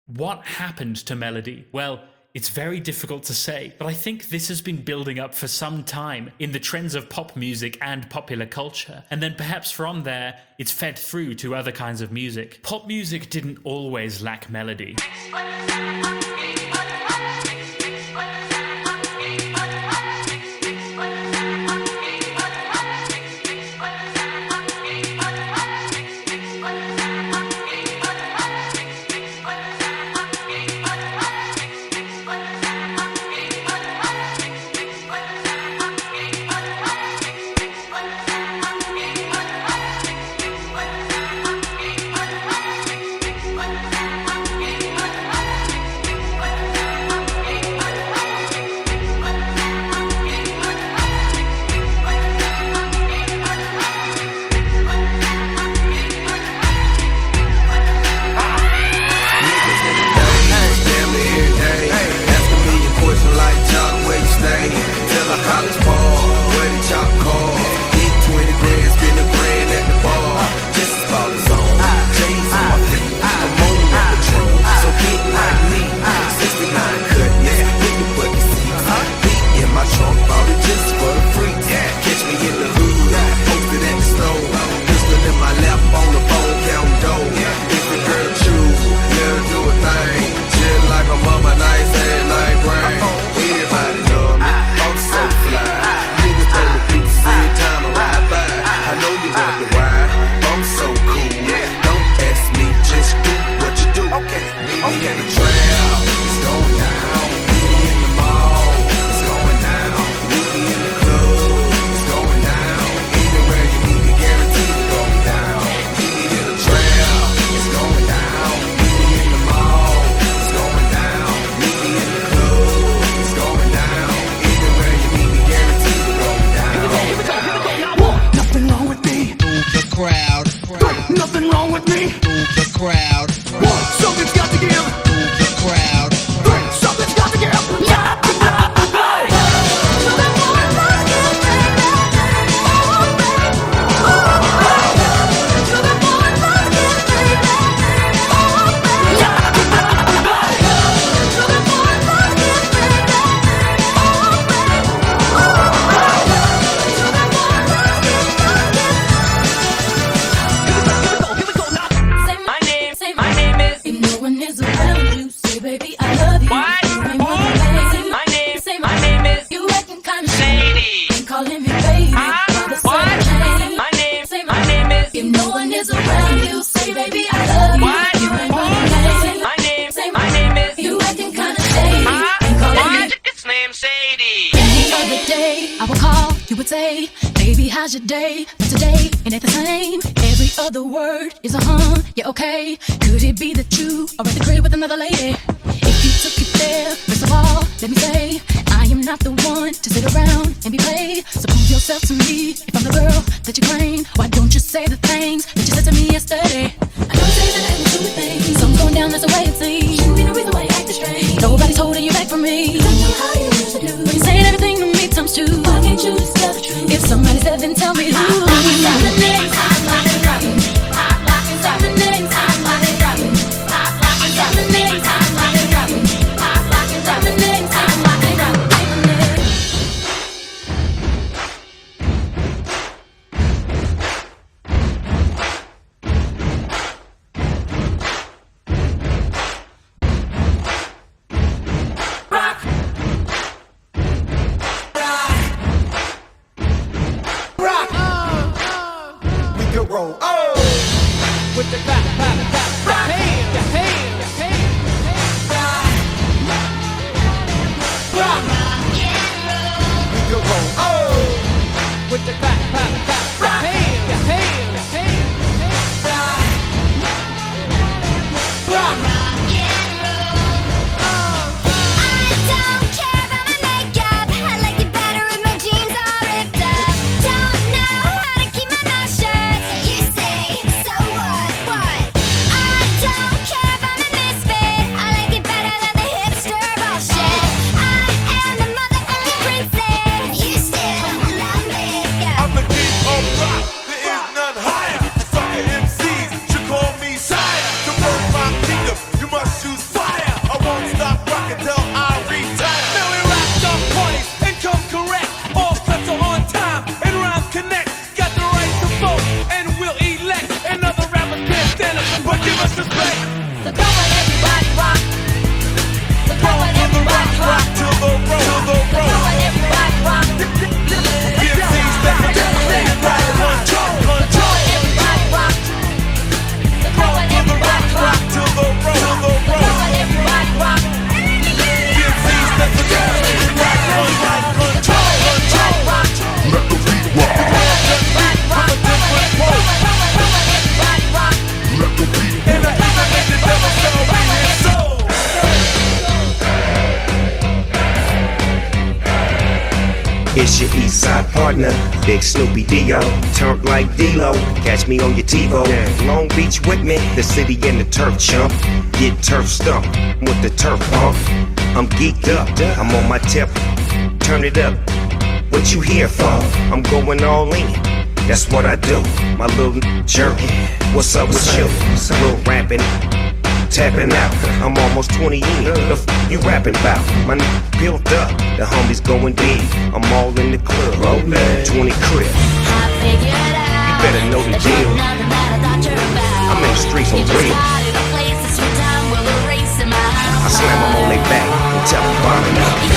What happened to melody? Well, it's very difficult to say, but I think this has been building up for some time in the trends of pop music and popular culture, and then perhaps from there, it's fed through to other kinds of music. Pop music didn't always lack melody. Nothing wrong with me. Move the crowd. Something's got to give. Move the crowd. Something's got to give. Yeah. Say, baby, how's your day? But today it ain't the same. Every other word is a yeah, okay. Could it be that you are at the crib with another lady? If you took it there, first of all, let me say, I am not the one to sit around and be played. So prove yourself to me. If I'm the girl that you claim, why don't you say the things that you said to me yesterday? I know you say that I will do the things. Something's going down, that's the way it seems. Shouldn't be the reason why you act strange. Nobody's holding you back from me. You don't know how you used to do. When you're saying everything to me times two. Why can't you just tell the truth? If somebody said, then tell me who. Stop the names, stop the names, stop the names, stop the names, stop the names, stop the names. It's your east side partner, Big Snoopy Dio. Turf like D-Lo, catch me on your TiVo. Long Beach with me, the city and the turf chump. Get turf stumped with the turf pump. I'm geeked up, I'm on my tip. Turn it up, what you here for? I'm going all in, that's what I do. My little jerk, what's up with you? Little rapping, tapping out. I'm almost 20 in. The f you rapping about? My built up. The homies going big. I'm all in the club. 20 crib. You better know the deal. I'm in the streets for real. I slam them on their back and tell them bombing up.